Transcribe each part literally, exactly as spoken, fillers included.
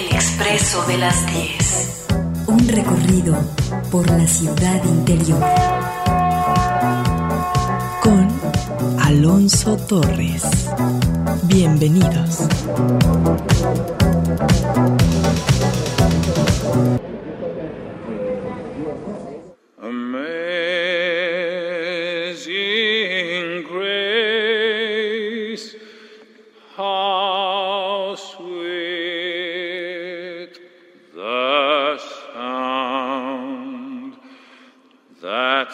El Expreso de las diez. Un recorrido por la ciudad interior. Con Alonso Torres. Bienvenidos. Amazing grace, how sweet the sound that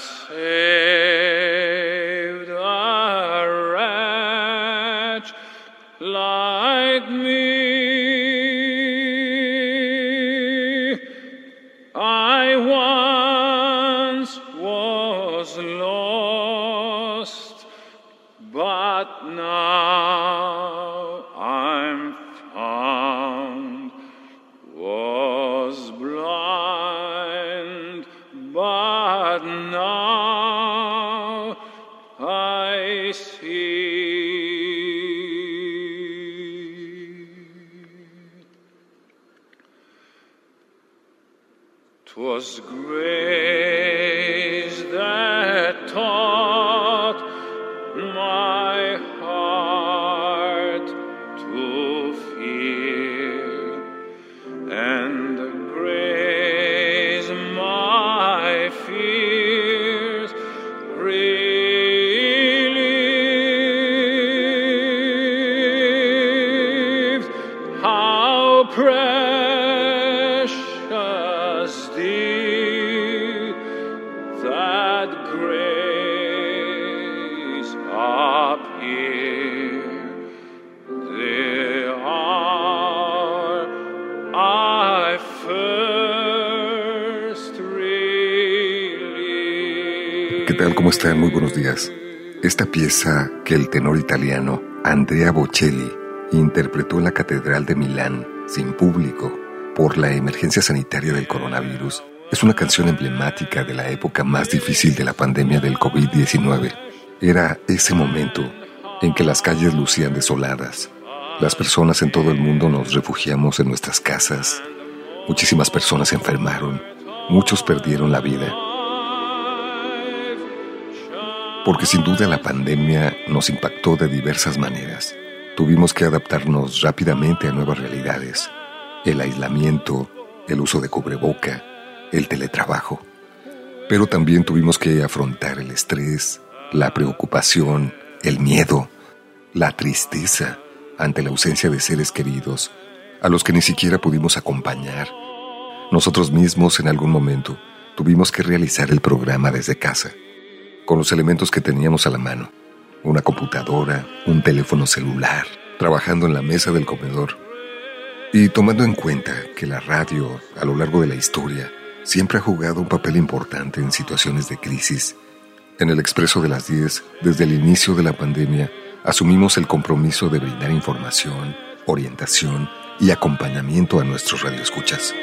saved a wretch like me. I once was lost, but now I'm found. Was blind, but now I see. 'Twas grace that taught my heart to fear, and the grace my fears relieved. How precious dear that grace appear, the hour I first relieved. ¿Qué tal? ¿Cómo están? Muy buenos días. Esta pieza que el tenor italiano Andrea Bocelli interpretó en la Catedral de Milán sin público por la emergencia sanitaria del coronavirus es una canción emblemática de la época más difícil de la pandemia del covid diecinueve. Era ese momento en que las calles lucían desoladas. Las personas en todo el mundo nos refugiamos en nuestras casas. Muchísimas personas se enfermaron. Muchos perdieron la vida. Porque sin duda la pandemia nos impactó de diversas maneras. Tuvimos que adaptarnos rápidamente a nuevas realidades. El aislamiento, el uso de cubreboca, el teletrabajo. Pero también tuvimos que afrontar el estrés, la preocupación, el miedo, la tristeza ante la ausencia de seres queridos, a los que ni siquiera pudimos acompañar. Nosotros mismos en algún momento tuvimos que realizar el programa desde casa, con los elementos que teníamos a la mano. Una computadora, un teléfono celular, trabajando en la mesa del comedor. Y tomando en cuenta que la radio, a lo largo de la historia, siempre ha jugado un papel importante en situaciones de crisis, en el Expreso de las diez, desde el inicio de la pandemia, asumimos el compromiso de brindar información, orientación y acompañamiento a nuestros radioescuchas.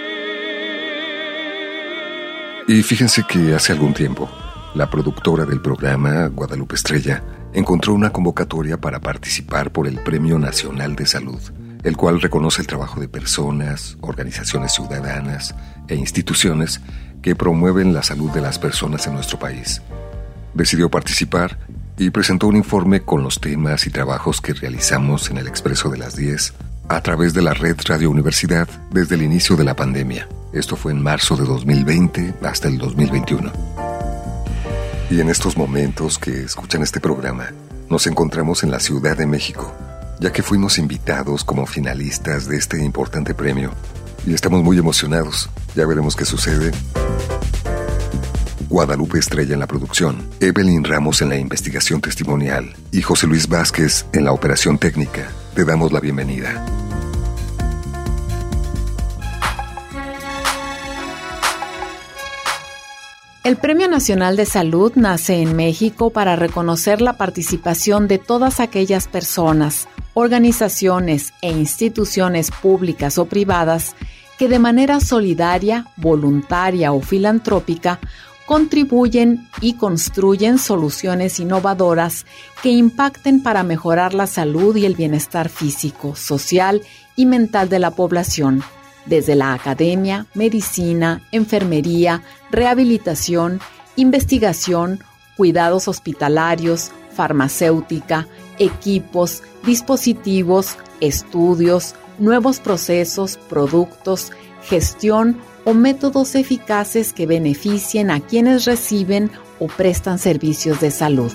Y fíjense que hace algún tiempo, la productora del programa, Guadalupe Estrella, encontró una convocatoria para participar por el Premio Nacional de Salud, el cual reconoce el trabajo de personas, organizaciones ciudadanas e instituciones que promueven la salud de las personas en nuestro país. Decidió participar y presentó un informe con los temas y trabajos que realizamos en el Expreso de las diez a través de la red Radio Universidad desde el inicio de la pandemia. Esto fue en marzo de dos mil veinte hasta el dos mil veintiuno. Y en estos momentos que escuchan este programa, nos encontramos en la Ciudad de México, ya que fuimos invitados como finalistas de este importante premio. Y estamos muy emocionados. Ya veremos qué sucede. Guadalupe Estrella en la producción, Evelyn Ramos en la investigación testimonial y José Luis Vázquez en la operación técnica. Te damos la bienvenida. El Premio Nacional de Salud nace en México para reconocer la participación de todas aquellas personas, organizaciones e instituciones públicas o privadas que de manera solidaria, voluntaria o filantrópica contribuyen y construyen soluciones innovadoras que impacten para mejorar la salud y el bienestar físico, social y mental de la población, desde la academia, medicina, enfermería, rehabilitación, investigación, cuidados hospitalarios, farmacéutica, equipos, dispositivos, estudios, nuevos procesos, productos, gestión o métodos eficaces que beneficien a quienes reciben o prestan servicios de salud.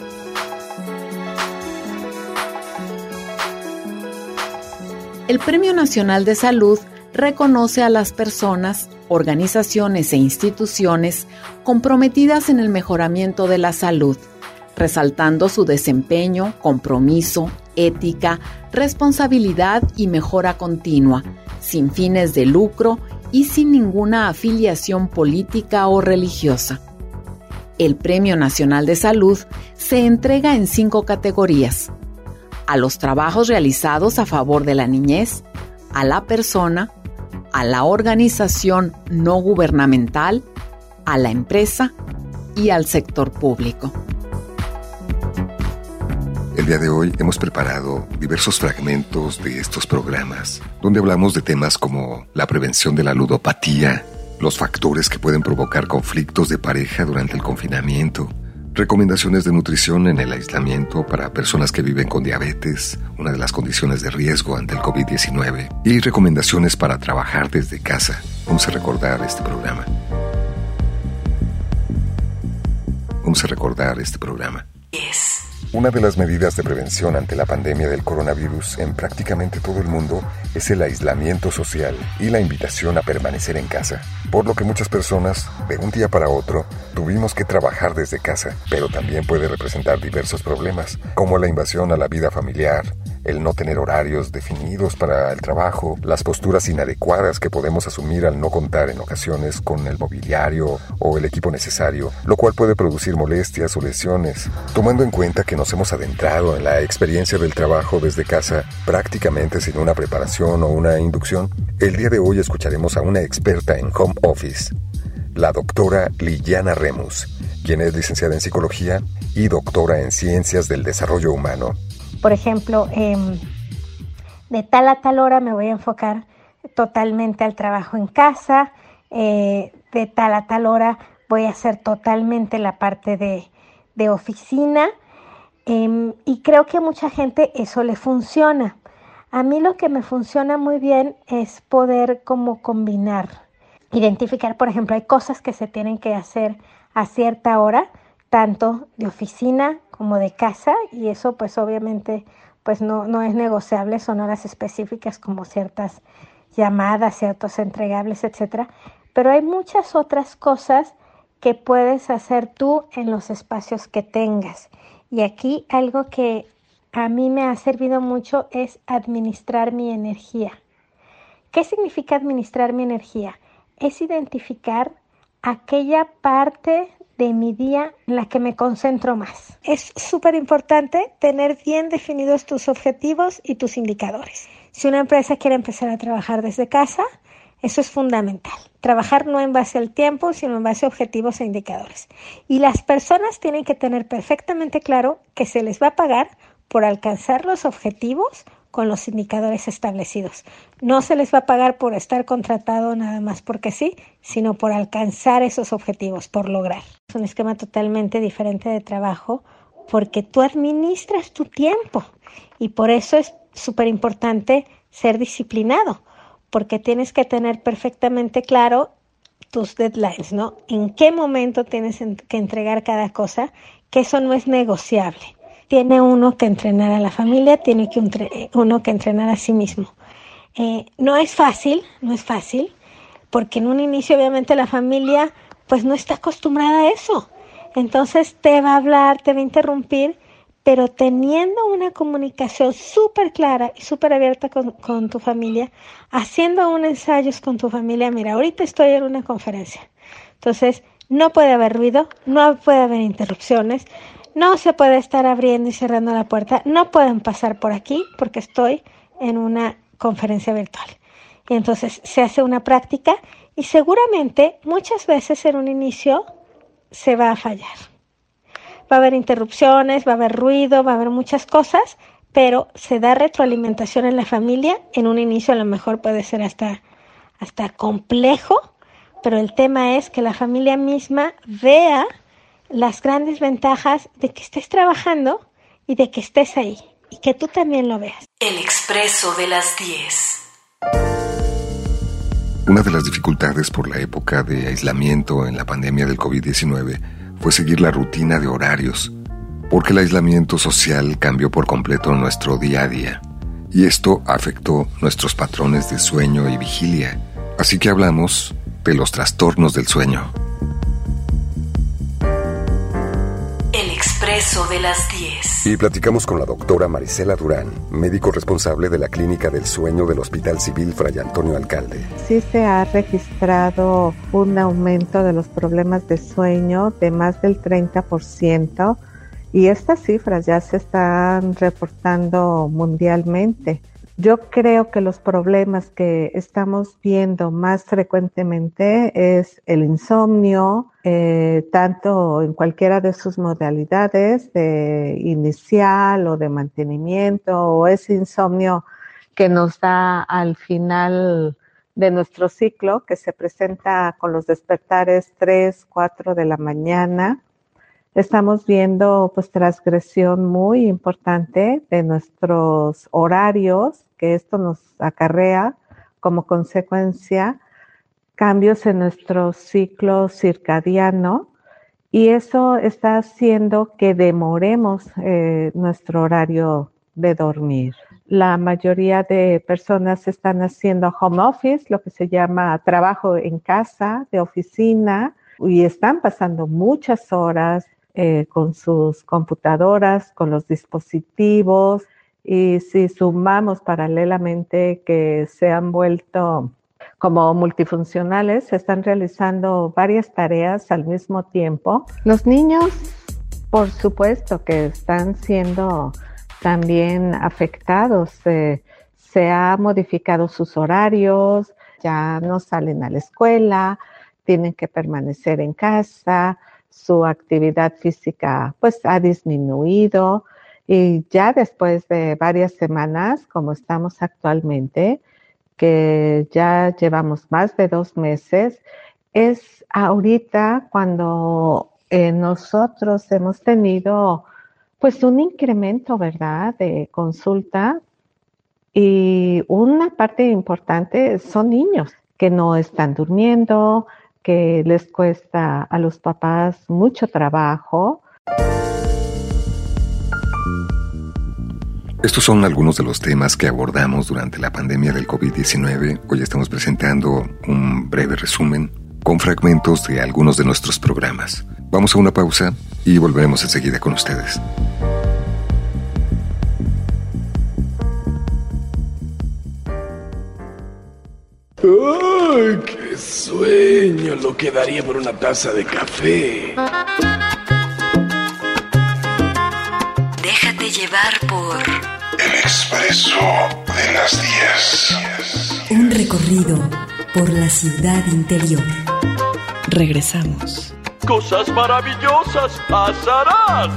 El Premio Nacional de Salud reconoce a las personas, organizaciones e instituciones comprometidas en el mejoramiento de la salud, resaltando su desempeño, compromiso, ética, responsabilidad y mejora continua, sin fines de lucro y sin ninguna afiliación política o religiosa. El Premio Nacional de Salud se entrega en cinco categorías: a los trabajos realizados a favor de la niñez, a la persona, a la organización no gubernamental, a la empresa y al sector público. El día de hoy hemos preparado diversos fragmentos de estos programas, donde hablamos de temas como la prevención de la ludopatía, los factores que pueden provocar conflictos de pareja durante el confinamiento, recomendaciones de nutrición en el aislamiento para personas que viven con diabetes, una de las condiciones de riesgo ante el covid diecinueve, y recomendaciones para trabajar desde casa. Vamos a recordar este programa. Vamos a recordar este programa. Yes. Una de las medidas de prevención ante la pandemia del coronavirus en prácticamente todo el mundo es el aislamiento social y la invitación a permanecer en casa, por lo que muchas personas, de un día para otro, tuvimos que trabajar desde casa, pero también puede representar diversos problemas, como la invasión a la vida familiar, el no tener horarios definidos para el trabajo, las posturas inadecuadas que podemos asumir al no contar en ocasiones con el mobiliario o el equipo necesario, lo cual puede producir molestias o lesiones. Tomando en cuenta que nos hemos adentrado en la experiencia del trabajo desde casa prácticamente sin una preparación o una inducción, el día de hoy escucharemos a una experta en home office, la doctora Liliana Remus, quien es licenciada en psicología y doctora en ciencias del desarrollo humano. Por ejemplo, eh, de tal a tal hora me voy a enfocar totalmente al trabajo en casa, eh, de tal a tal hora voy a hacer totalmente la parte de, de oficina, eh, y creo que a mucha gente eso le funciona. A mí lo que me funciona muy bien es poder como combinar, identificar, por ejemplo, hay cosas que se tienen que hacer a cierta hora, tanto de oficina como de casa, y eso pues obviamente pues no, no es negociable, son horas específicas como ciertas llamadas, ciertos entregables, etcétera. Pero hay muchas otras cosas que puedes hacer tú en los espacios que tengas. Y aquí algo que a mí me ha servido mucho es administrar mi energía. ¿Qué significa administrar mi energía? Es identificar aquella parte de mi día en la que me concentro más. Es súper importante tener bien definidos tus objetivos y tus indicadores. Si una empresa quiere empezar a trabajar desde casa, eso es fundamental. Trabajar no en base al tiempo, sino en base a objetivos e indicadores. Y las personas tienen que tener perfectamente claro que se les va a pagar por alcanzar los objetivos con los indicadores establecidos. No se les va a pagar por estar contratado nada más porque sí, sino por alcanzar esos objetivos, por lograr. Es un esquema totalmente diferente de trabajo porque tú administras tu tiempo y por eso es súper importante ser disciplinado, porque tienes que tener perfectamente claro tus deadlines, ¿no? En qué momento tienes que entregar cada cosa, que eso no es negociable. Tiene uno que entrenar a la familia, tiene que entre, uno que entrenar a sí mismo. Eh, no es fácil, no es fácil, porque en un inicio obviamente la familia pues no está acostumbrada a eso. Entonces te va a hablar, te va a interrumpir, pero teniendo una comunicación súper clara y súper abierta con, con tu familia, haciendo un ensayos con tu familia, mira, ahorita estoy en una conferencia. Entonces no puede haber ruido, no puede haber interrupciones, no se puede estar abriendo y cerrando la puerta, no pueden pasar por aquí porque estoy en una conferencia virtual. Y entonces se hace una práctica y seguramente muchas veces en un inicio se va a fallar. Va a haber interrupciones, va a haber ruido, va a haber muchas cosas, pero se da retroalimentación en la familia. En un inicio a lo mejor puede ser hasta, hasta complejo, pero el tema es que la familia misma vea las grandes ventajas de que estés trabajando y de que estés ahí, y que tú también lo veas. El Expreso de las diez. Una de las dificultades por la época de aislamiento en la pandemia del covid diecinueve fue seguir la rutina de horarios, porque el aislamiento social cambió por completo nuestro día a día, y esto afectó nuestros patrones de sueño y vigilia. Así que hablamos de los trastornos del sueño. El Expreso de las diez. Y platicamos con la doctora Marisela Durán, médico responsable de la Clínica del Sueño del Hospital Civil Fray Antonio Alcalde. Sí se ha registrado un aumento de los problemas de sueño de más del treinta por ciento, y estas cifras ya se están reportando mundialmente. Yo creo que los problemas que estamos viendo más frecuentemente es el insomnio, eh, tanto en cualquiera de sus modalidades, de inicial o de mantenimiento, o ese insomnio que nos da al final de nuestro ciclo, que se presenta con los despertares tres, cuatro de la mañana. Estamos viendo pues transgresión muy importante de nuestros horarios, que esto nos acarrea como consecuencia cambios en nuestro ciclo circadiano, y eso está haciendo que demoremos eh, nuestro horario de dormir. La mayoría de personas están haciendo home office, lo que se llama trabajo en casa, de oficina, y están pasando muchas horas Eh, con sus computadoras, con los dispositivos, y si sumamos paralelamente que se han vuelto como multifuncionales, se están realizando varias tareas al mismo tiempo. Los niños, por supuesto, que están siendo también afectados. Eh, se han modificado sus horarios, ya no salen a la escuela, tienen que permanecer en casa. Su actividad física pues ha disminuido, y ya después de varias semanas, como estamos actualmente, que ya llevamos más de dos meses, es ahorita cuando eh, nosotros hemos tenido pues un incremento, ¿verdad?, de consulta, y una parte importante son niños que no están durmiendo, que les cuesta a los papás mucho trabajo. Estos son algunos de los temas que abordamos durante la pandemia del covid diecinueve. Hoy estamos presentando un breve resumen con fragmentos de algunos de nuestros programas. Vamos a una pausa y volveremos enseguida con ustedes. ¡Ay, qué sueño! Lo que daría por una taza de café. Déjate llevar por El Expreso de las diez. Un recorrido por la ciudad interior. Regresamos. Cosas maravillosas pasarán.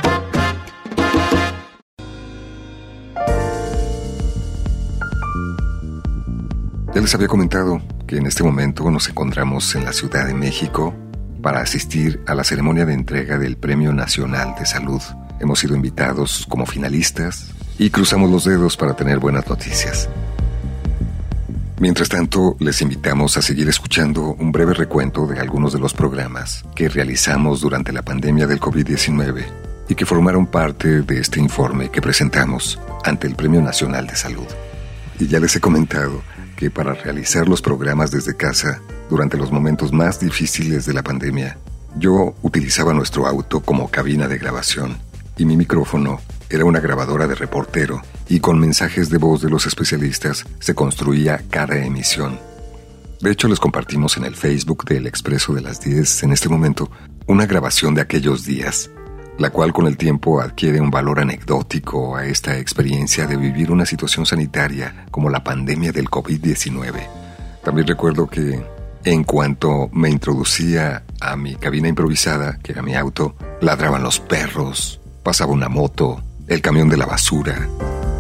Ya les había comentado que en este momento nos encontramos en la Ciudad de México para asistir a la ceremonia de entrega del Premio Nacional de Salud. Hemos sido invitados como finalistas y cruzamos los dedos para tener buenas noticias. Mientras tanto, les invitamos a seguir escuchando un breve recuento de algunos de los programas que realizamos durante la pandemia del covid diecinueve y que formaron parte de este informe que presentamos ante el Premio Nacional de Salud. Y ya les he comentado que para realizar los programas desde casa durante los momentos más difíciles de la pandemia, yo utilizaba nuestro auto como cabina de grabación, y mi micrófono era una grabadora de reportero, y con mensajes de voz de los especialistas se construía cada emisión. De hecho, les compartimos en el Facebook del Expreso de las diez en este momento una grabación de aquellos días, la cual con el tiempo adquiere un valor anecdótico a esta experiencia de vivir una situación sanitaria como la pandemia del covid diecinueve. También recuerdo que en cuanto me introducía a mi cabina improvisada, que era mi auto, ladraban los perros, pasaba una moto el camión de la basura.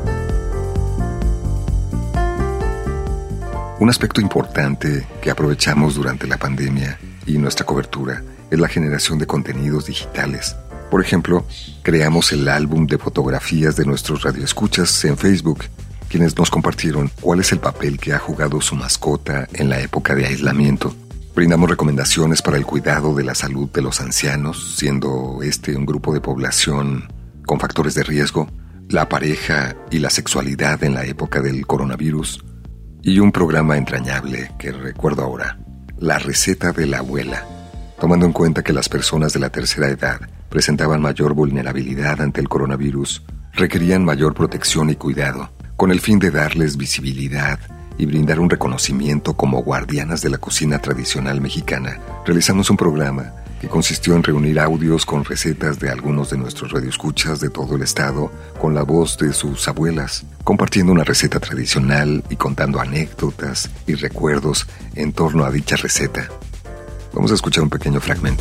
Un aspecto importante que aprovechamos durante la pandemia y nuestra cobertura es la generación de contenidos digitales. Por ejemplo, creamos el álbum de fotografías de nuestros radioescuchas en Facebook, quienes nos compartieron cuál es el papel que ha jugado su mascota en la época de aislamiento. Brindamos recomendaciones para el cuidado de la salud de los ancianos, siendo este un grupo de población con factores de riesgo, la pareja y la sexualidad en la época del coronavirus, y un programa entrañable que recuerdo ahora, La receta de la abuela, tomando en cuenta que las personas de la tercera edad presentaban mayor vulnerabilidad ante el coronavirus, requerían mayor protección y cuidado, con el fin de darles visibilidad y brindar un reconocimiento como guardianas de la cocina tradicional mexicana. Realizamos un programa que consistió en reunir audios con recetas de algunos de nuestros radioescuchas de todo el estado, con la voz de sus abuelas, compartiendo una receta tradicional y contando anécdotas y recuerdos en torno a dicha receta. Vamos a escuchar un pequeño fragmento.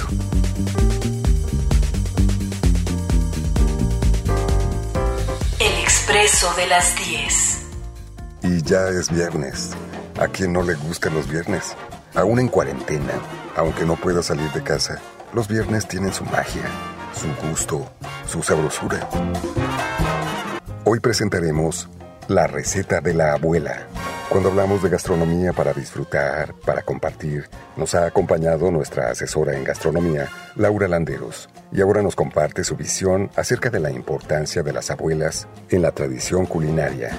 El Expreso de las diez. Y ya es viernes. ¿A quién no le gustan los viernes? Aún en cuarentena, aunque no pueda salir de casa, los viernes tienen su magia, su gusto, su sabrosura. Hoy presentaremos la receta de la abuela. Cuando hablamos de gastronomía para disfrutar, para compartir, nos ha acompañado nuestra asesora en gastronomía, Laura Landeros, y ahora nos comparte su visión acerca de la importancia de las abuelas en la tradición culinaria.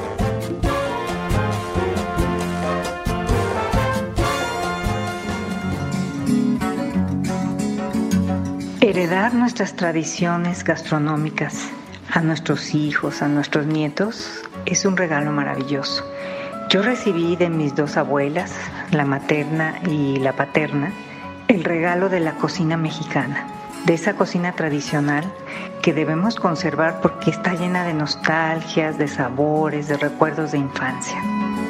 Heredar nuestras tradiciones gastronómicas a nuestros hijos, a nuestros nietos, es un regalo maravilloso. Yo recibí de mis dos abuelas, la materna y la paterna, el regalo de la cocina mexicana, de esa cocina tradicional que debemos conservar porque está llena de nostalgias, de sabores, de recuerdos de infancia.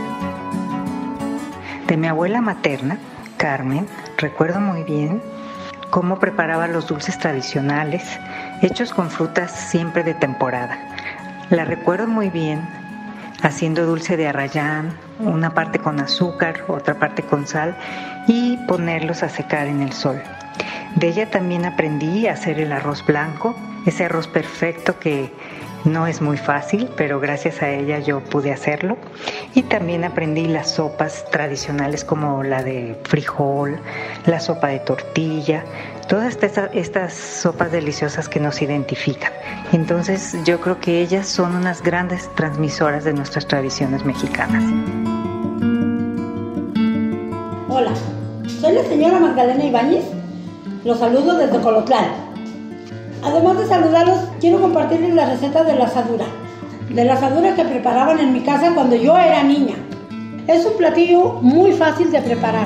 De mi abuela materna, Carmen, recuerdo muy bien cómo preparaba los dulces tradicionales, hechos con frutas siempre de temporada. La recuerdo muy bien haciendo dulce de arrayán, una parte con azúcar, otra parte con sal, y ponerlos a secar en el sol. De ella también aprendí a hacer el arroz blanco, ese arroz perfecto que no es muy fácil, pero gracias a ella yo pude hacerlo. Y también aprendí las sopas tradicionales como la de frijol, la sopa de tortilla, todas estas, estas sopas deliciosas que nos identifican. Entonces yo creo que ellas son unas grandes transmisoras de nuestras tradiciones mexicanas. Hola, soy la señora Magdalena Ibáñez. Los saludo desde Colotlán. Además de saludarlos, quiero compartirles la receta de la asadura. De la asadura que preparaban en mi casa cuando yo era niña. Es un platillo muy fácil de preparar.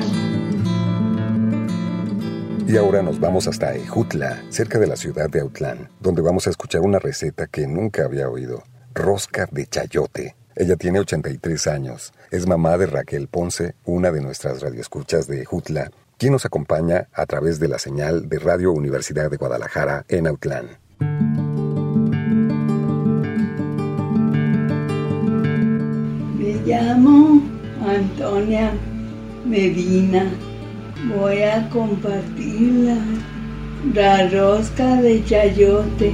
Y ahora nos vamos hasta Ejutla, cerca de la ciudad de Autlán, donde vamos a escuchar una receta que nunca había oído. Rosca de chayote. Ella tiene ochenta y tres años. Es mamá de Raquel Ponce, una de nuestras radioescuchas de Ejutla, quien nos acompaña a través de la señal de Radio Universidad de Guadalajara en Autlán. Me llamo Antonia Medina. Voy a compartir la, la rosca de chayote.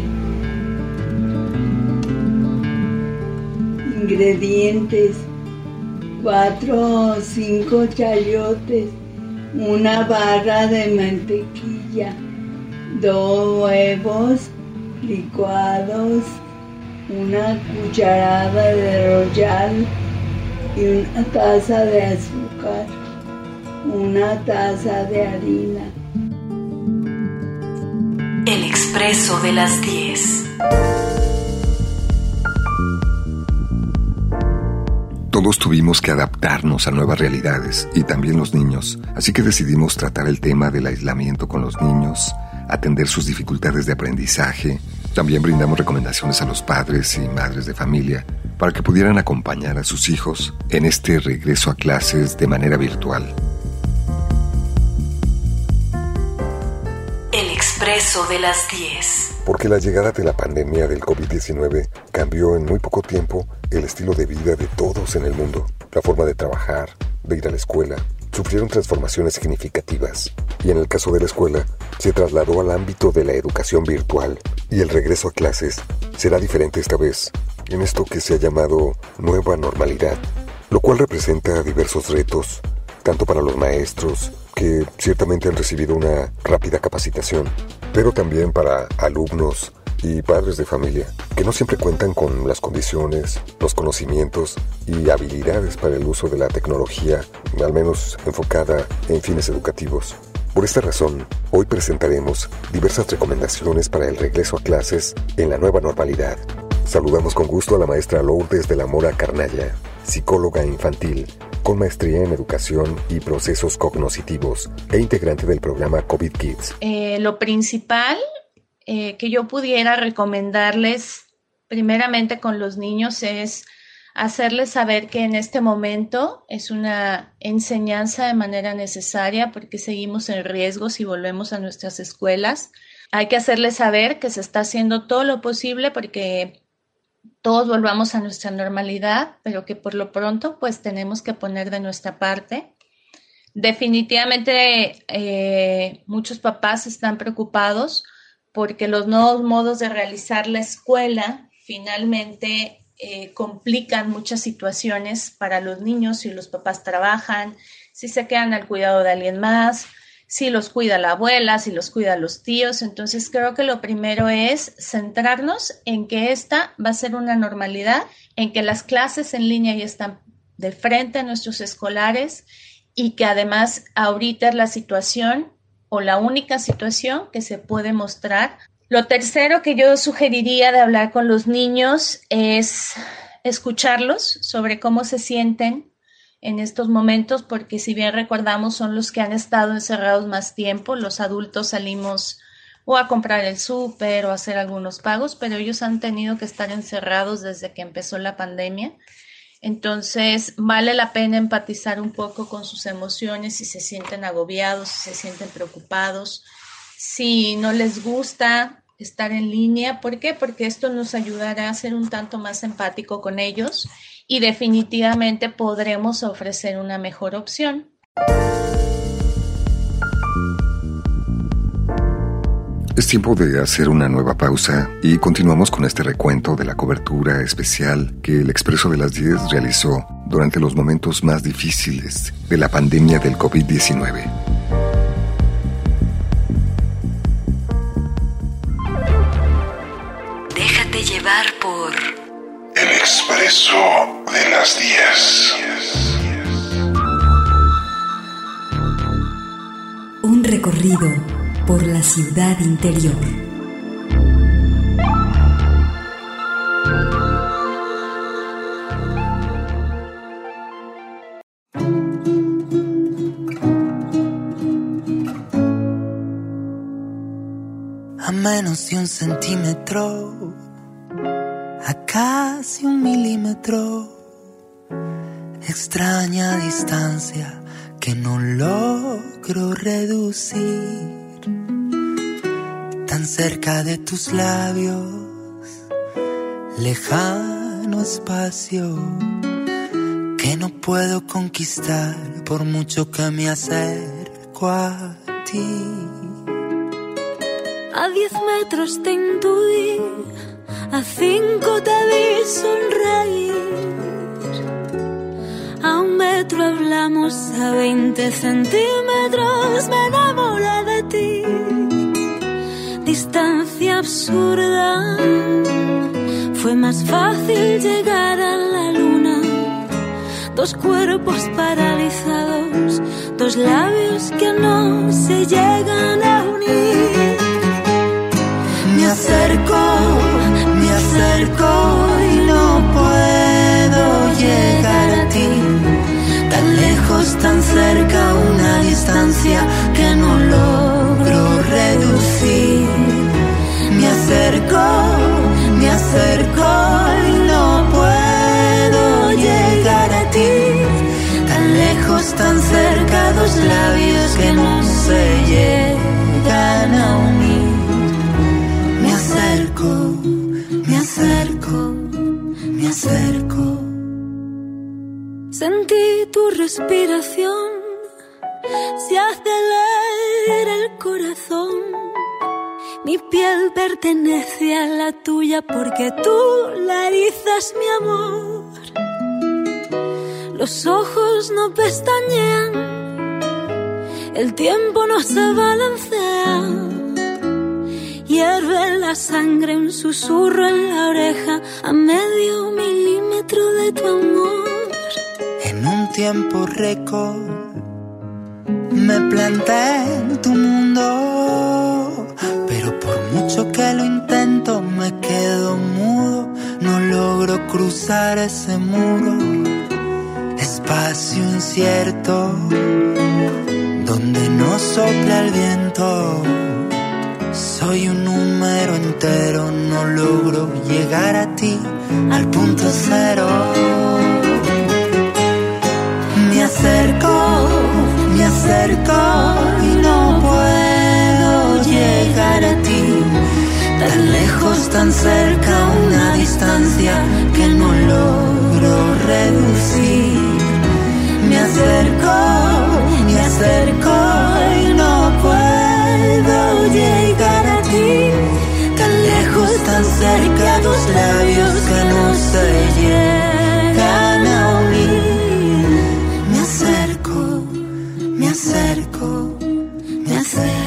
Ingredientes: cuatro o cinco chayotes, una barra de mantequilla, dos huevos licuados, una cucharada de royal y una taza de azúcar, una taza de harina. El Expreso de las diez. Todos tuvimos que adaptarnos a nuevas realidades, y también los niños, así que decidimos tratar el tema del aislamiento con los niños, atender sus dificultades de aprendizaje. También brindamos recomendaciones a los padres y madres de familia para que pudieran acompañar a sus hijos en este regreso a clases de manera virtual. El Expreso expreso de las diez. Porque la llegada de la pandemia del covid diecinueve cambió en muy poco tiempo el estilo de vida de todos en el mundo. La forma de trabajar, de ir a la escuela, sufrieron transformaciones significativas. Y en el caso de la escuela, se trasladó al ámbito de la educación virtual. Y el regreso a clases será diferente esta vez, en esto que se ha llamado nueva normalidad, lo cual representa diversos retos, tanto para los maestros, que ciertamente han recibido una rápida capacitación, pero también para alumnos y padres de familia, que no siempre cuentan con las condiciones, los conocimientos y habilidades para el uso de la tecnología, al menos enfocada en fines educativos. Por esta razón, hoy presentaremos diversas recomendaciones para el regreso a clases en la nueva normalidad. Saludamos con gusto a la maestra Lourdes de la Mora Carnaya, psicóloga infantil, con maestría en educación y procesos cognitivos e integrante del programa COVID Kids. Eh, lo principal eh, que yo pudiera recomendarles primeramente con los niños es hacerles saber que en este momento es una enseñanza de manera necesaria porque seguimos en riesgo si volvemos a nuestras escuelas. Hay que hacerles saber que se está haciendo todo lo posible porque todos volvamos a nuestra normalidad, pero que por lo pronto pues tenemos que poner de nuestra parte. Definitivamente eh, muchos papás están preocupados porque los nuevos modos de realizar la escuela finalmente eh, complican muchas situaciones para los niños si los papás trabajan, si se quedan al cuidado de alguien más, si los cuida la abuela, si los cuida los tíos. Entonces creo que lo primero es centrarnos en que esta va a ser una normalidad, en que las clases en línea ya están de frente a nuestros escolares y que además ahorita es la situación o la única situación que se puede mostrar. Lo tercero que yo sugeriría de hablar con los niños es escucharlos sobre cómo se sienten en estos momentos, porque si bien recordamos son los que han estado encerrados más tiempo, los adultos salimos o a comprar el súper o a hacer algunos pagos, pero ellos han tenido que estar encerrados desde que empezó la pandemia. Entonces vale la pena empatizar un poco con sus emociones, si se sienten agobiados, si se sienten preocupados, si no les gusta estar en línea. ¿Por qué? Porque esto nos ayudará a ser un tanto más empático con ellos y definitivamente podremos ofrecer una mejor opción. Es tiempo de hacer una nueva pausa y continuamos con este recuento de la cobertura especial que el Expreso de las diez realizó durante los momentos más difíciles de la pandemia del covid diecinueve. Déjate llevar por El Expreso de las diez. Un recorrido por la ciudad interior. A menos de un centímetro, a casi un milímetro, extraña distancia que no logro reducir. Tan cerca de tus labios, lejano espacio que no puedo conquistar por mucho que me acerco a ti. A diez metros te intuí, a cinco te vi sonreír. A un metro hablamos, a veinte centímetros me enamoré de ti. Distancia absurda, fue más fácil llegar a la luna. Dos cuerpos paralizados, dos labios que no se llegan a unir. Me acerco, me acerco y no puedo llegar a ti. Tan lejos, tan cerca, una distancia que no logro reducir. Me acerco, me acerco y no puedo llegar a ti. Tan lejos, tan cerca, dos labios que no se llegan a unir. acerco. Sentí tu respiración, se acelera el corazón. Mi piel pertenece a la tuya porque tú la erizas, mi amor. Los ojos no pestañean, el tiempo no se balancea. Hierve la sangre, un susurro en la oreja, a medio milímetro de tu amor. En un tiempo récord me planté en tu mundo, pero por mucho que lo intento me quedo mudo. No logro cruzar ese muro, espacio incierto donde no sopla el viento. Soy un número entero, no logro llegar a ti, al punto cero. Me acerco, me acerco y no puedo llegar a ti. Tan lejos, tan cerca, una distancia que no logro reducir. Me acerco, me acerco y no puedo llegar a ti. Tan lejos, tan cerca, tus labios que no se llegan a unir. Me acerco, me acerco, me acerco.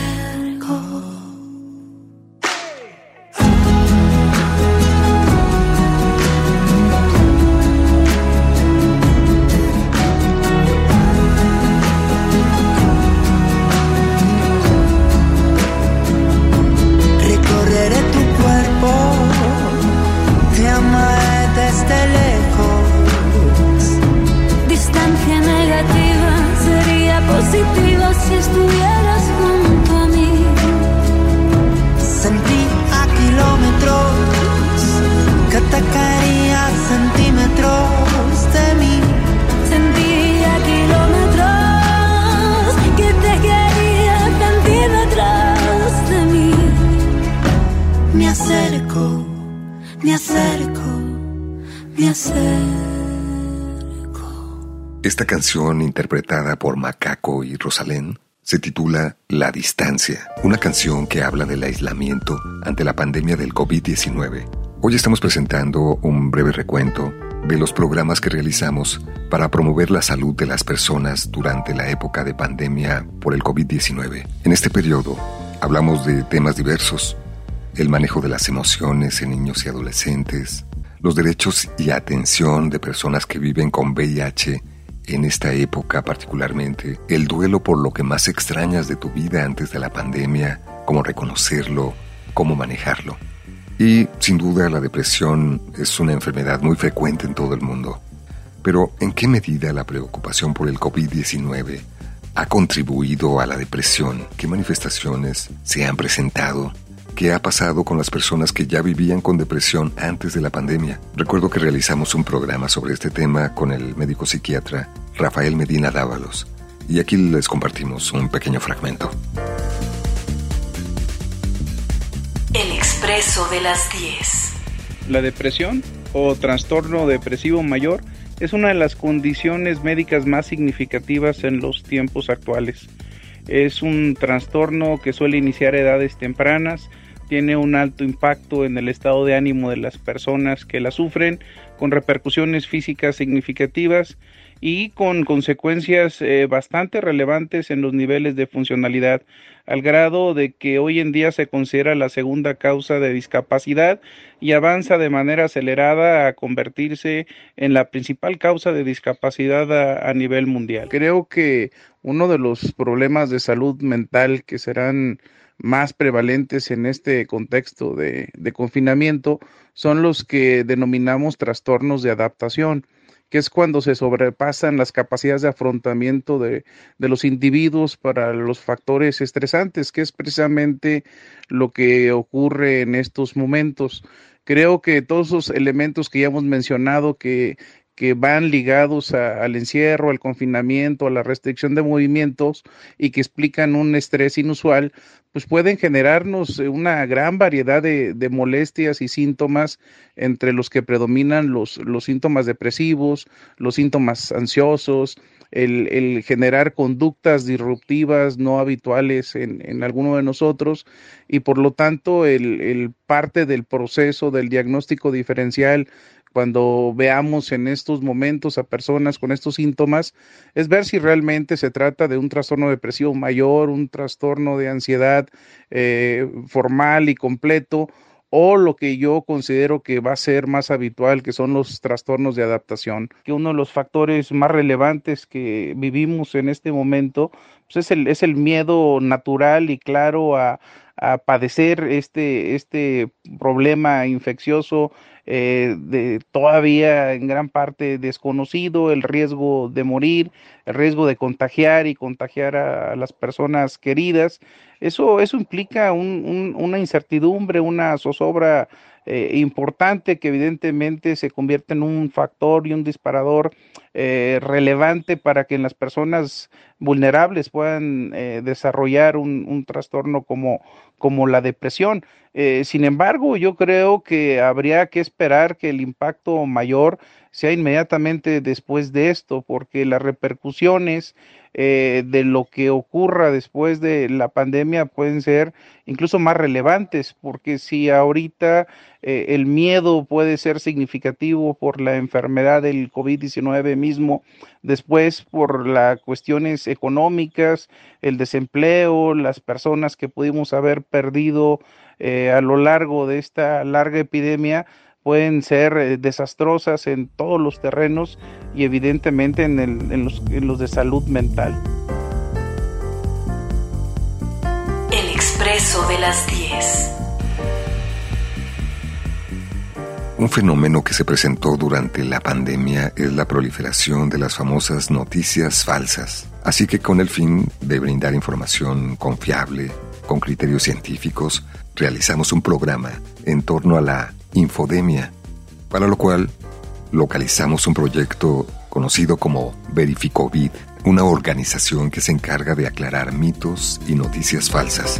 Si estuvieras junto a mí, sentí a kilómetros que te quería centímetros de mí. Sentí a kilómetros que te quería centímetros de mí. Me acerco, me acerco, me acerco. Esta canción, interpretada por Macaco y Rosalén, se titula La Distancia, una canción que habla del aislamiento ante la pandemia del covid diecinueve. Hoy estamos presentando un breve recuento de los programas que realizamos para promover la salud de las personas durante la época de pandemia por el covid diecinueve. En este periodo hablamos de temas diversos: el manejo de las emociones en niños y adolescentes, los derechos y atención de personas que viven con V I H en esta época particularmente, el duelo por lo que más extrañas de tu vida antes de la pandemia, cómo reconocerlo, cómo manejarlo. Y, sin duda, la depresión es una enfermedad muy frecuente en todo el mundo. Pero, ¿en qué medida la preocupación por el covid diecinueve ha contribuido a la depresión? ¿Qué manifestaciones se han presentado? ¿Qué ha pasado con las personas que ya vivían con depresión antes de la pandemia? Recuerdo que realizamos un programa sobre este tema con el médico psiquiatra Rafael Medina Dávalos, y aquí les compartimos un pequeño fragmento. El expreso de las diez. La depresión o trastorno depresivo mayor es una de las condiciones médicas más significativas en los tiempos actuales. Es un trastorno que suele iniciar a edades tempranas, tiene un alto impacto en el estado de ánimo de las personas que la sufren, con repercusiones físicas significativas y con consecuencias eh, bastante relevantes en los niveles de funcionalidad, al grado de que hoy en día se considera la segunda causa de discapacidad y avanza de manera acelerada a convertirse en la principal causa de discapacidad a, a nivel mundial. Creo que uno de los problemas de salud mental que serán más prevalentes en este contexto de, de confinamiento son los que denominamos trastornos de adaptación, que es cuando se sobrepasan las capacidades de afrontamiento de, de los individuos para los factores estresantes, que es precisamente lo que ocurre en estos momentos. Creo que todos esos elementos que ya hemos mencionado que, que van ligados a, al encierro, al confinamiento, a la restricción de movimientos y que explican un estrés inusual, pues pueden generarnos una gran variedad de, de molestias y síntomas, entre los que predominan los, los síntomas depresivos, los síntomas ansiosos, el, el generar conductas disruptivas no habituales en, en alguno de nosotros, y por lo tanto el, el parte del proceso del diagnóstico diferencial cuando veamos en estos momentos a personas con estos síntomas, es ver si realmente se trata de un trastorno depresivo mayor, un trastorno de ansiedad eh, formal y completo, o lo que yo considero que va a ser más habitual, que son los trastornos de adaptación. Que uno de los factores más relevantes que vivimos en este momento pues es, el, es el miedo natural y claro a, a padecer este, este problema infeccioso, Eh, de todavía en gran parte desconocido, el riesgo de morir, el riesgo de contagiar y contagiar a, a las personas queridas. Eso, eso implica un, un, una incertidumbre, una zozobra eh, importante que evidentemente se convierte en un factor y un disparador eh, relevante para que las personas vulnerables puedan eh, desarrollar un, un trastorno como, como la depresión. Eh, sin embargo, yo creo que habría que esperar que el impacto mayor sea inmediatamente después de esto, porque las repercusiones eh, de lo que ocurra después de la pandemia pueden ser incluso más relevantes, porque si ahorita eh, el miedo puede ser significativo por la enfermedad del COVID diecinueve mismo, después por las cuestiones económicas, el desempleo, las personas que pudimos haber perdido eh, a lo largo de esta larga epidemia, pueden ser eh, desastrosas en todos los terrenos y evidentemente en, el, en, los, en los de salud mental. El Expreso de las diez. Un fenómeno que se presentó durante la pandemia es la proliferación de las famosas noticias falsas. Así que con el fin de brindar información confiable, con criterios científicos, realizamos un programa en torno a la infodemia, para lo cual localizamos un proyecto conocido como Verificovid, una organización que se encarga de aclarar mitos y noticias falsas.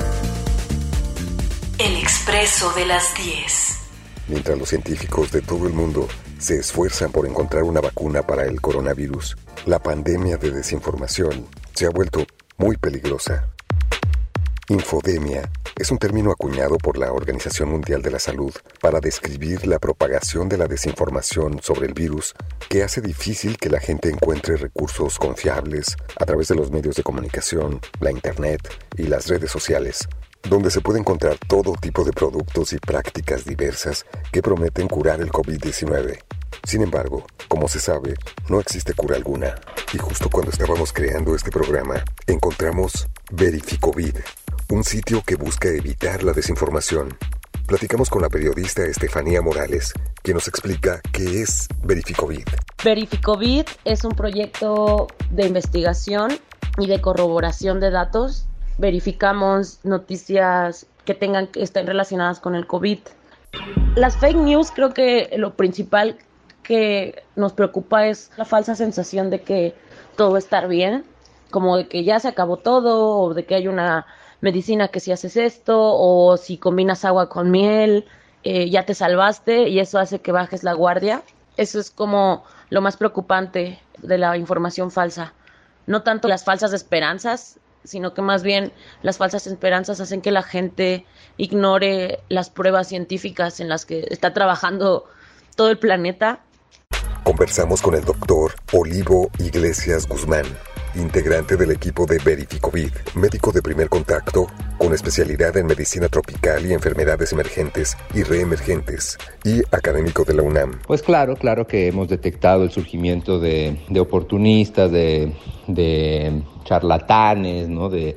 El Expreso de las diez. Mientras los científicos de todo el mundo se esfuerzan por encontrar una vacuna para el coronavirus, la pandemia de desinformación se ha vuelto muy peligrosa. Infodemia es un término acuñado por la Organización Mundial de la Salud para describir la propagación de la desinformación sobre el virus que hace difícil que la gente encuentre recursos confiables a través de los medios de comunicación, la internet y las redes sociales, donde se puede encontrar todo tipo de productos y prácticas diversas que prometen curar el COVID diecinueve. Sin embargo, como se sabe, no existe cura alguna. Y justo cuando estábamos creando este programa, encontramos Verificovid, un sitio que busca evitar la desinformación. Platicamos con la periodista Estefanía Morales, quien nos explica qué es Verificovid. Verificovid es un proyecto de investigación y de corroboración de datos. Verificamos noticias que tengan que estén relacionadas con el COVID. Las fake news, creo que lo principal que nos preocupa es la falsa sensación de que todo va a estar bien, como de que ya se acabó todo, o de que hay una medicina que si haces esto, o si combinas agua con miel, eh, ya te salvaste, y eso hace que bajes la guardia. Eso es como lo más preocupante de la información falsa. No tanto las falsas esperanzas, sino que más bien las falsas esperanzas hacen que la gente ignore las pruebas científicas en las que está trabajando todo el planeta. Conversamos con el doctor Olivo Iglesias Guzmán, integrante del equipo de Verificovid, médico de primer contacto, con especialidad en medicina tropical y enfermedades emergentes y reemergentes, y académico de la UNAM. Pues claro, claro que hemos detectado el surgimiento de, de oportunistas, de, de charlatanes, ¿no? De...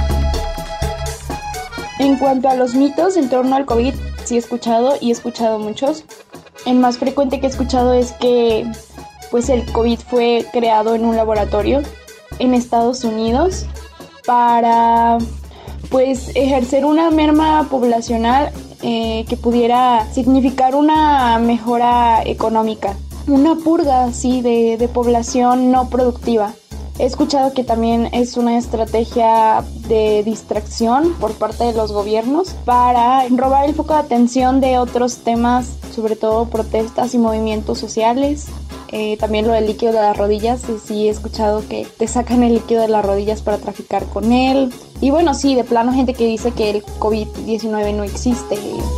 En cuanto a los mitos en torno al COVID, sí he escuchado y he escuchado muchos. El más frecuente que he escuchado es que pues el COVID fue creado en un laboratorio en Estados Unidos para pues ejercer una merma poblacional eh, que pudiera significar una mejora económica una purga así de, de población no productiva. He escuchado que también es una estrategia de distracción por parte de los gobiernos para robar el foco de atención de otros temas, sobre todo protestas y movimientos sociales. Eh, también lo del líquido de las rodillas, sí, sí he escuchado que te sacan el líquido de las rodillas para traficar con él. Y bueno, sí, de plano gente que dice que el covid diecinueve no existe.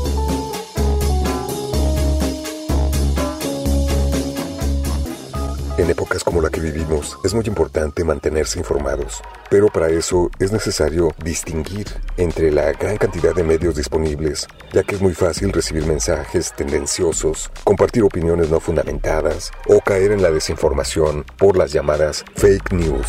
En épocas como la que vivimos, es muy importante mantenerse informados, pero para eso es necesario distinguir entre la gran cantidad de medios disponibles, ya que es muy fácil recibir mensajes tendenciosos, compartir opiniones no fundamentadas o caer en la desinformación por las llamadas fake news.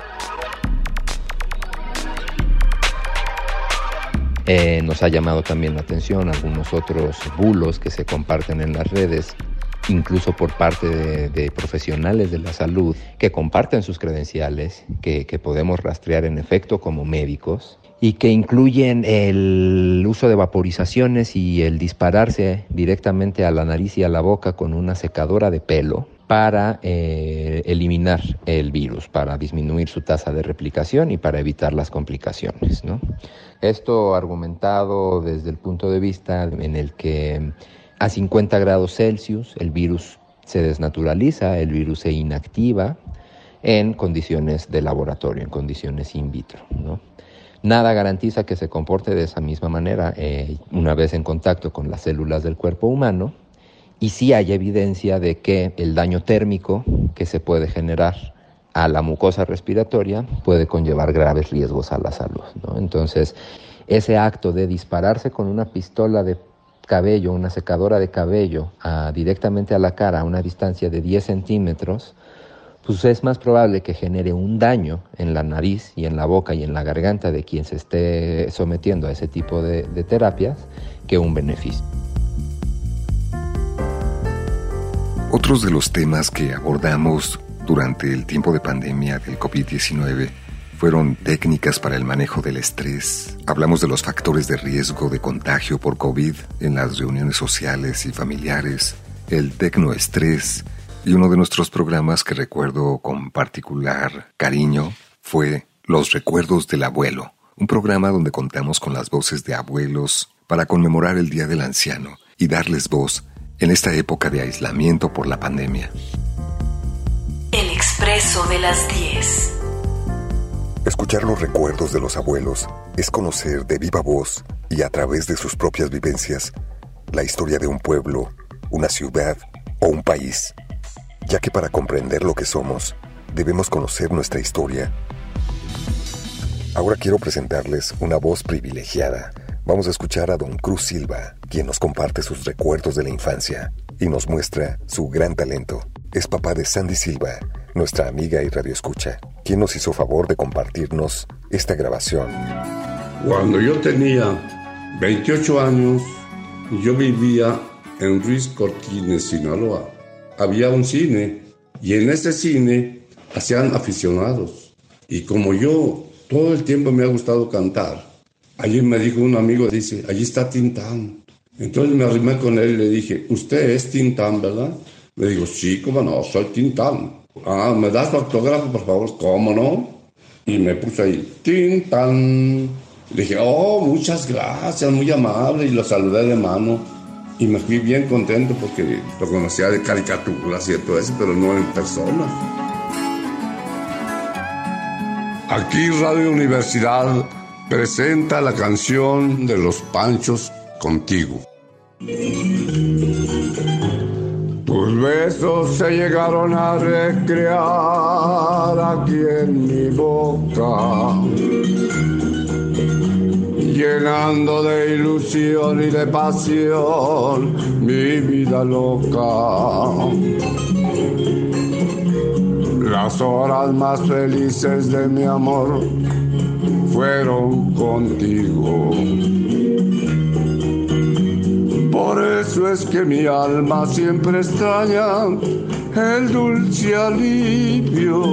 Eh, nos ha llamado también la atención algunos otros bulos que se comparten en las redes, incluso por parte de, de profesionales de la salud que comparten sus credenciales, que, que podemos rastrear en efecto como médicos, y que incluyen el uso de vaporizaciones y el dispararse directamente a la nariz y a la boca con una secadora de pelo para eh, eliminar el virus, para disminuir su tasa de replicación y para evitar las complicaciones, ¿no? Esto argumentado desde el punto de vista en el que a cincuenta grados Celsius el virus se desnaturaliza, el virus se inactiva en condiciones de laboratorio, en condiciones in vitro, ¿no? Nada garantiza que se comporte de esa misma manera eh, una vez en contacto con las células del cuerpo humano, y sí hay evidencia de que el daño térmico que se puede generar a la mucosa respiratoria puede conllevar graves riesgos a la salud, ¿no? Entonces, ese acto de dispararse con una pistola de cabello, una secadora de cabello a, directamente a la cara a una distancia de diez centímetros, pues es más probable que genere un daño en la nariz y en la boca y en la garganta de quien se esté sometiendo a ese tipo de, de terapias que un beneficio. Otros de los temas que abordamos durante el tiempo de pandemia del covid diecinueve fueron técnicas para el manejo del estrés. Hablamos de los factores de riesgo de contagio por COVID en las reuniones sociales y familiares, el tecnoestrés, y uno de nuestros programas que recuerdo con particular cariño fue Los Recuerdos del Abuelo, un programa donde contamos con las voces de abuelos para conmemorar el Día del Anciano y darles voz en esta época de aislamiento por la pandemia. El Expreso de las diez. Escuchar los recuerdos de los abuelos es conocer de viva voz y a través de sus propias vivencias la historia de un pueblo, una ciudad o un país, ya que para comprender lo que somos, debemos conocer nuestra historia. Ahora quiero presentarles una voz privilegiada. Vamos a escuchar a don Cruz Silva, quien nos comparte sus recuerdos de la infancia y nos muestra su gran talento. Es papá de Sandy Silva, nuestra amiga y radioescucha, quien nos hizo favor de compartirnos esta grabación. Cuando yo tenía veintiocho años, yo vivía en Ruiz Cortines, Sinaloa. Había un cine y en ese cine hacían aficionados. Y como yo todo el tiempo me ha gustado cantar, allí me dijo un amigo, dice, allí está Tintán. Entonces me arrimé con él y le dije, ¿usted es Tintán, verdad? Le digo, sí, cómo no, soy Tintán. Ah, ¿me das tu autógrafo, por favor? ¿Cómo no? Y me puse ahí, Tintán. Le dije, oh, muchas gracias, muy amable, y lo saludé de mano. Y me fui bien contento porque lo conocía de caricaturas y todo eso, pero no en persona. Aquí Radio Universidad presenta la canción de Los Panchos, Contigo. Tus besos se llegaron a recrear aquí en mi boca, llenando de ilusión y de pasión mi vida loca. Las horas más felices de mi amor fueron contigo. Por eso es que mi alma siempre extraña el dulce alivio.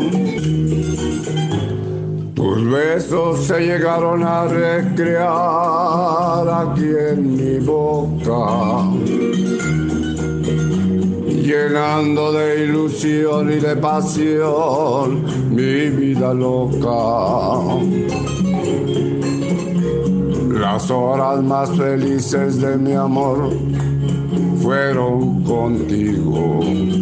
Tus besos se llegaron a recrear aquí en mi boca, llenando de ilusión y de pasión mi vida loca. Las horas más felices de mi amor fueron contigo.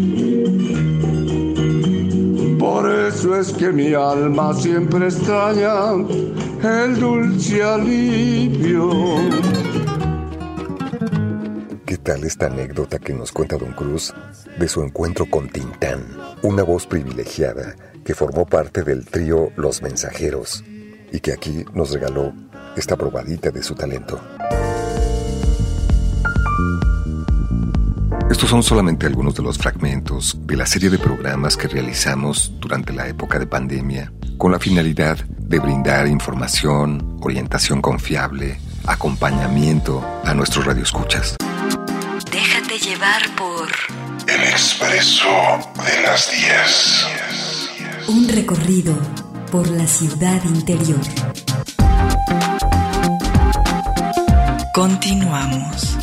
Por eso es que mi alma siempre extraña el dulce alivio. ¿Qué tal esta anécdota que nos cuenta Don Cruz de su encuentro con Tintán, una voz privilegiada que formó parte del trío Los Mensajeros y que aquí nos regaló esta probadita de su talento? Estos son solamente algunos de los fragmentos de la serie de programas que realizamos durante la época de pandemia con la finalidad de brindar información, orientación confiable, acompañamiento a nuestros radioescuchas. Déjate llevar por El Expreso de las diez. Un recorrido por la ciudad interior. Continuamos.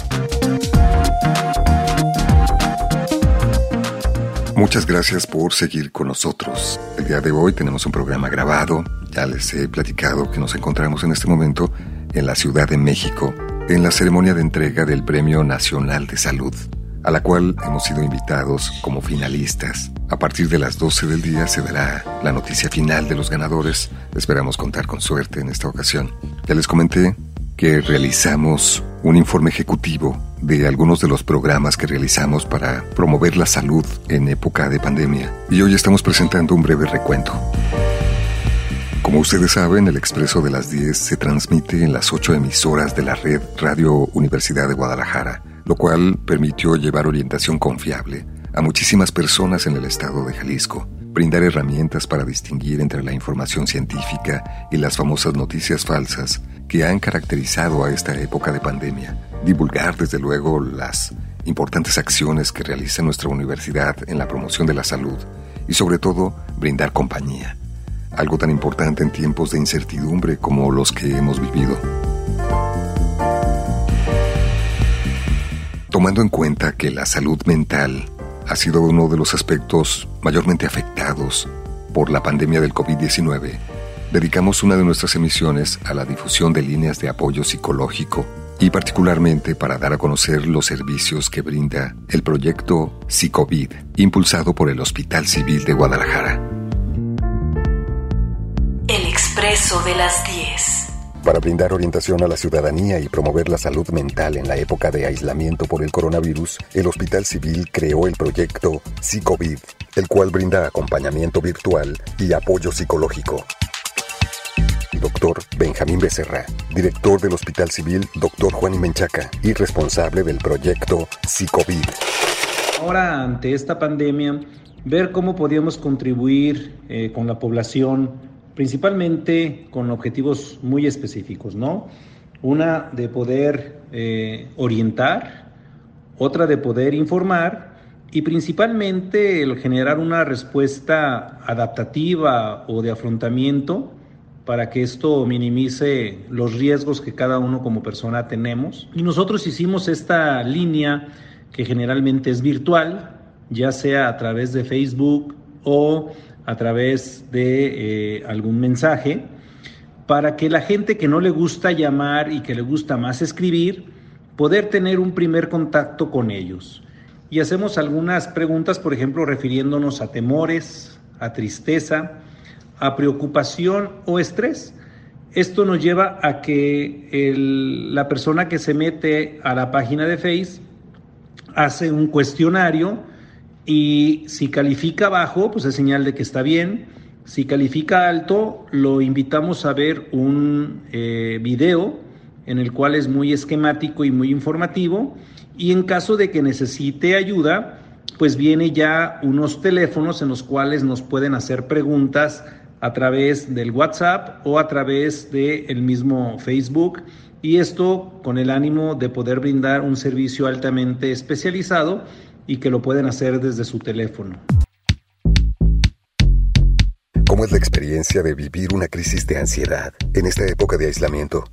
Muchas gracias por seguir con nosotros. El día de hoy tenemos un programa grabado. Ya les he platicado que nos encontramos en este momento en la Ciudad de México, en la ceremonia de entrega del Premio Nacional de Salud, a la cual hemos sido invitados como finalistas. A partir de las doce del día se dará la noticia final de los ganadores. Esperamos contar con suerte en esta ocasión. Ya les comenté que realizamos un informe ejecutivo de algunos de los programas que realizamos para promover la salud en época de pandemia. Y hoy estamos presentando un breve recuento. Como ustedes saben, el Expreso de las diez se transmite en las ocho emisoras de la red Radio Universidad de Guadalajara, lo cual permitió llevar orientación confiable a muchísimas personas en el estado de Jalisco, brindar herramientas para distinguir entre la información científica y las famosas noticias falsas que han caracterizado a esta época de pandemia, divulgar desde luego las importantes acciones que realiza nuestra universidad en la promoción de la salud y sobre todo brindar compañía, algo tan importante en tiempos de incertidumbre como los que hemos vivido. Tomando en cuenta que la salud mental ha sido uno de los aspectos mayormente afectados por la pandemia del covid diecinueve, dedicamos una de nuestras emisiones a la difusión de líneas de apoyo psicológico y particularmente para dar a conocer los servicios que brinda el proyecto Psicovid, impulsado por el Hospital Civil de Guadalajara. El Expreso de las diez. Para brindar orientación a la ciudadanía y promover la salud mental en la época de aislamiento por el coronavirus, el Hospital Civil creó el proyecto Psicovid, el cual brinda acompañamiento virtual y apoyo psicológico. Doctor Benjamín Becerra, director del Hospital Civil, Doctor Juan Menchaca y responsable del proyecto Psicovid. Ahora, ante esta pandemia, ver cómo podíamos contribuir eh, con la población, principalmente con objetivos muy específicos, ¿no? Una de poder eh, orientar, otra de poder informar y principalmente el generar una respuesta adaptativa o de afrontamiento para que esto minimice los riesgos que cada uno como persona tenemos. Y nosotros hicimos esta línea que generalmente es virtual, ya sea a través de Facebook o a través de eh, algún mensaje, para que la gente que no le gusta llamar y que le gusta más escribir, poder tener un primer contacto con ellos. Y hacemos algunas preguntas, por ejemplo, refiriéndonos a temores, a tristeza, a preocupación o estrés. Esto nos lleva a que el, la persona que se mete a la página de Face hace un cuestionario y si califica bajo, pues es señal de que está bien. Si califica alto, lo invitamos a ver un eh, video en el cual es muy esquemático y muy informativo. Y en caso de que necesite ayuda, pues viene ya unos teléfonos en los cuales nos pueden hacer preguntas a través del WhatsApp o a través del mismo Facebook. Y esto con el ánimo de poder brindar un servicio altamente especializado y que lo pueden hacer desde su teléfono. ¿Cómo es la experiencia de vivir una crisis de ansiedad en esta época de aislamiento?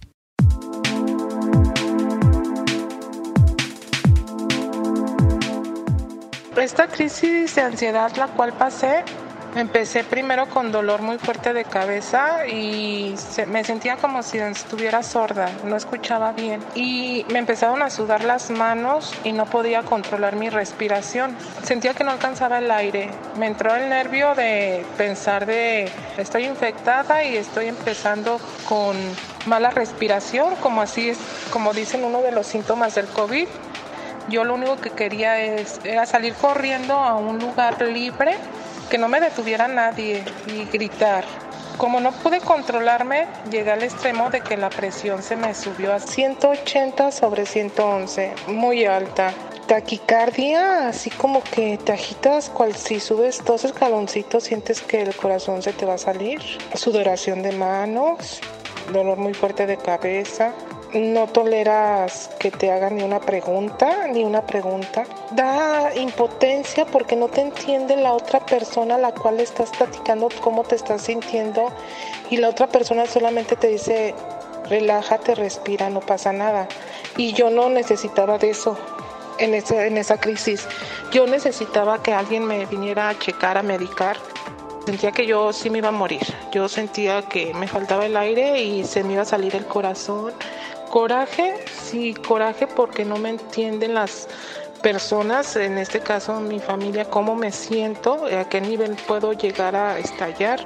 esta crisis de ansiedad la cual pasé, empecé primero con dolor muy fuerte de cabeza y se, me sentía como si estuviera sorda, no escuchaba bien. Y me empezaron a sudar las manos y no podía controlar mi respiración. Sentía que no alcanzaba el aire. Me entró el nervio de pensar de estoy infectada y estoy empezando con mala respiración, como así es, como dicen uno de los síntomas del COVID. Yo lo único que quería es, era salir corriendo a un lugar libre, que no me detuviera nadie y gritar. Como no pude controlarme, llegué al extremo de que la presión se me subió a ciento ochenta sobre ciento once, muy alta. Taquicardia, así como que te agitas, cual si subes dos escaloncitos sientes que el corazón se te va a salir. Sudoración de manos, dolor muy fuerte de cabeza. No toleras que te hagan ni una pregunta, ni una pregunta. Da impotencia porque no te entiende la otra persona a la cual estás platicando cómo te estás sintiendo y la otra persona solamente te dice, relájate, respira, no pasa nada. Y yo no necesitaba de eso en esa, en esa crisis. Yo necesitaba que alguien me viniera a checar, a medicar. Sentía que yo sí me iba a morir. Yo sentía que me faltaba el aire y se me iba a salir el corazón. Coraje, sí, coraje porque no me entienden las personas, en este caso mi familia, cómo me siento, a qué nivel puedo llegar a estallar.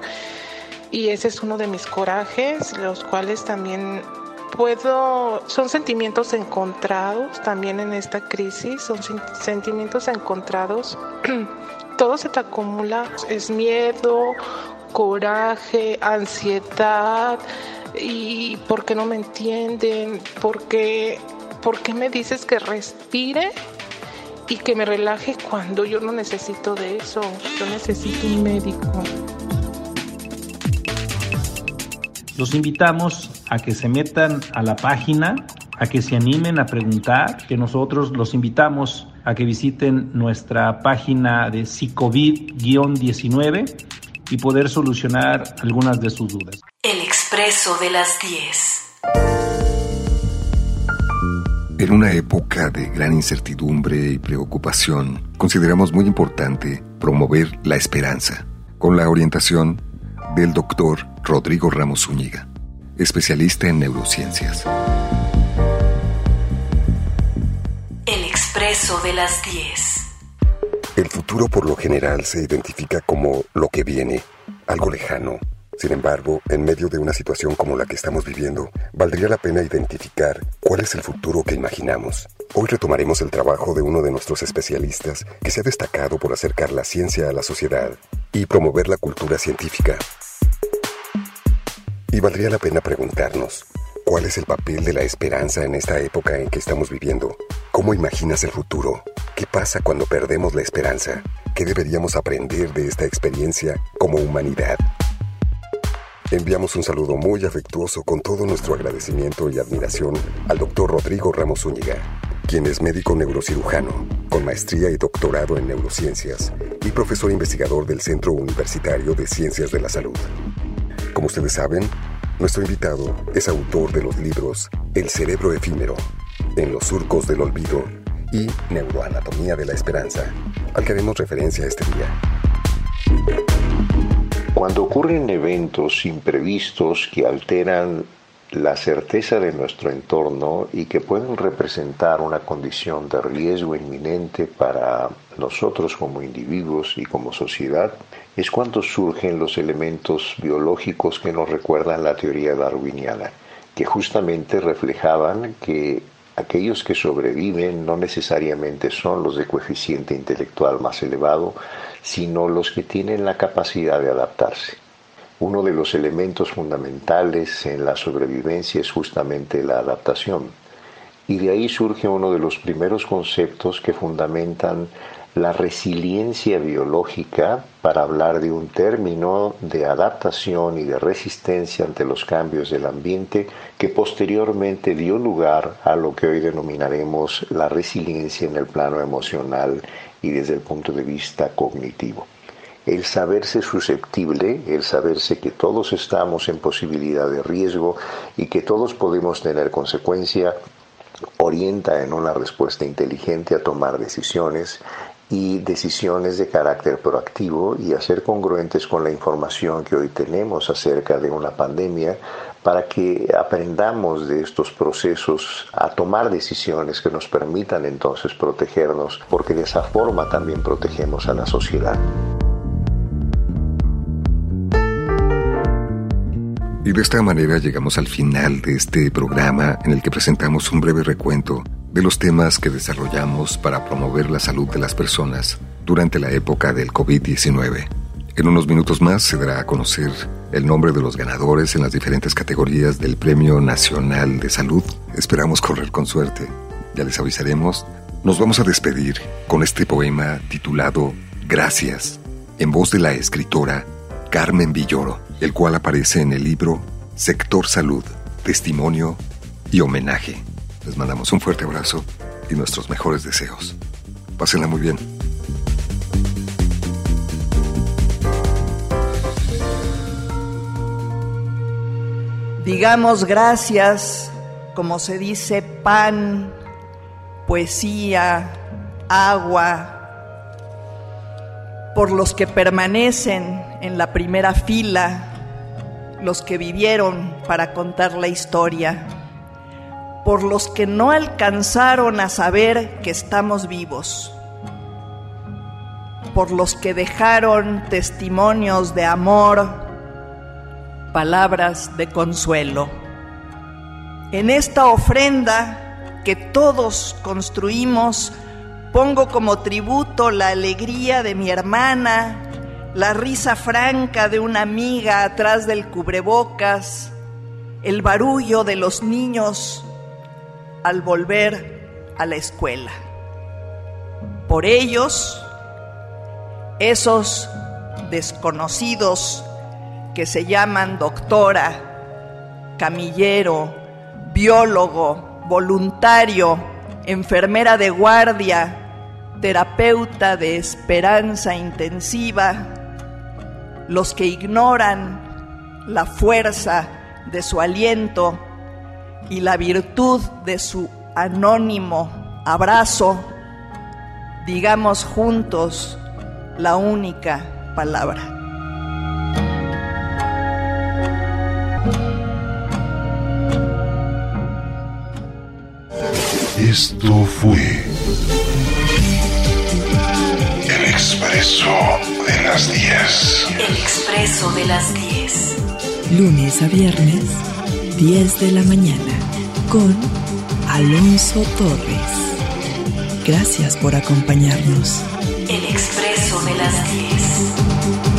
Y ese es uno de mis corajes, los cuales también puedo, son sentimientos encontrados también en esta crisis, son sentimientos encontrados. Todo se te acumula, es miedo, coraje, ansiedad. ¿Y por qué no me entienden? ¿Por qué, ¿Por qué me dices que respire y que me relaje cuando yo no necesito de eso? Yo necesito un médico. Los invitamos a que se metan a la página, a que se animen a preguntar, que nosotros los invitamos a que visiten nuestra página de Psicovid diecinueve y poder solucionar algunas de sus dudas. El Expreso de las diez. En una época de gran incertidumbre y preocupación, consideramos muy importante promover la esperanza, con la orientación del doctor Rodrigo Ramos Zúñiga, especialista en neurociencias. El Expreso de las diez. El futuro por lo general se identifica como lo que viene, algo lejano. Sin embargo, en medio de una situación como la que estamos viviendo, valdría la pena identificar cuál es el futuro que imaginamos. Hoy retomaremos el trabajo de uno de nuestros especialistas que se ha destacado por acercar la ciencia a la sociedad y promover la cultura científica. Y valdría la pena preguntarnos, ¿cuál es el papel de la esperanza en esta época en que estamos viviendo? ¿Cómo imaginas el futuro? ¿Qué pasa cuando perdemos la esperanza? ¿Qué deberíamos aprender de esta experiencia como humanidad? Enviamos un saludo muy afectuoso con todo nuestro agradecimiento y admiración al doctor Rodrigo Ramos Zúñiga, quien es médico neurocirujano, con maestría y doctorado en neurociencias y profesor investigador del Centro Universitario de Ciencias de la Salud. Como ustedes saben, nuestro invitado es autor de los libros El cerebro efímero, En los surcos del olvido y Neuroanatomía de la esperanza, al que haremos referencia este día. Cuando ocurren eventos imprevistos que alteran la certeza de nuestro entorno y que pueden representar una condición de riesgo inminente para nosotros como individuos y como sociedad, es cuando surgen los elementos biológicos que nos recuerdan la teoría darwiniana, que justamente reflejaban que aquellos que sobreviven no necesariamente son los de coeficiente intelectual más elevado, sino los que tienen la capacidad de adaptarse. Uno de los elementos fundamentales en la sobrevivencia es justamente la adaptación. Y de ahí surge uno de los primeros conceptos que fundamentan la resiliencia biológica para hablar de un término de adaptación y de resistencia ante los cambios del ambiente que posteriormente dio lugar a lo que hoy denominaremos la resiliencia en el plano emocional y desde el punto de vista cognitivo. El saberse susceptible, el saberse que todos estamos en posibilidad de riesgo y que todos podemos tener consecuencia, orienta en una respuesta inteligente a tomar decisiones y decisiones de carácter proactivo y a ser congruentes con la información que hoy tenemos acerca de una pandemia, para que aprendamos de estos procesos a tomar decisiones que nos permitan entonces protegernos, porque de esa forma también protegemos a la sociedad. Y de esta manera llegamos al final de este programa en el que presentamos un breve recuento de los temas que desarrollamos para promover la salud de las personas durante la época del COVID diecinueve. En unos minutos más se dará a conocer el nombre de los ganadores en las diferentes categorías del Premio Nacional de Salud. Esperamos correr con suerte. Ya les avisaremos. Nos vamos a despedir con este poema titulado Gracias, en voz de la escritora Carmen Villoro, el cual aparece en el libro Sector Salud, Testimonio y Homenaje. Les mandamos un fuerte abrazo y nuestros mejores deseos. Pásenla muy bien. Digamos gracias, como se dice, pan, poesía, agua, por los que permanecen en la primera fila, los que vivieron para contar la historia, por los que no alcanzaron a saber que estamos vivos, por los que dejaron testimonios de amor, palabras de consuelo. En esta ofrenda que todos construimos, pongo como tributo la alegría de mi hermana, la risa franca de una amiga atrás del cubrebocas, el barullo de los niños al volver a la escuela. Por ellos, esos desconocidos que se llaman doctora, camillero, biólogo, voluntario, enfermera de guardia, terapeuta de esperanza intensiva, los que ignoran la fuerza de su aliento y la virtud de su anónimo abrazo, digamos juntos la única palabra. Esto fue El Expreso de las diez. El Expreso de las diez. Lunes a viernes, diez de la mañana, con Alonso Torres. Gracias por acompañarnos. El Expreso de las diez.